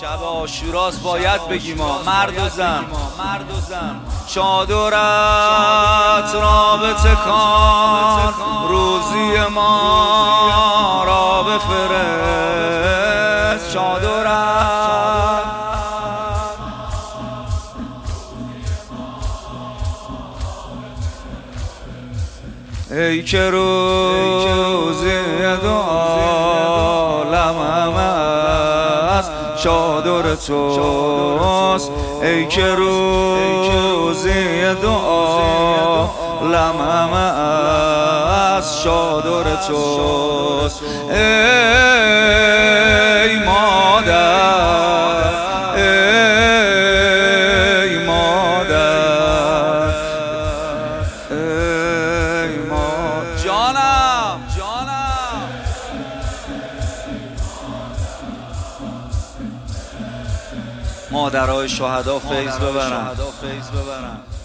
شب عاشوراست باید بگیم مرد و زن چادرت را بتکان روزی ما را بفرست چادرت ای که روزی دو عالم است چادر توست ای که روزی دو عالم است چادر توست ای مادر ای مادر ای مادر جانم مادرای شهدا فیض ببرن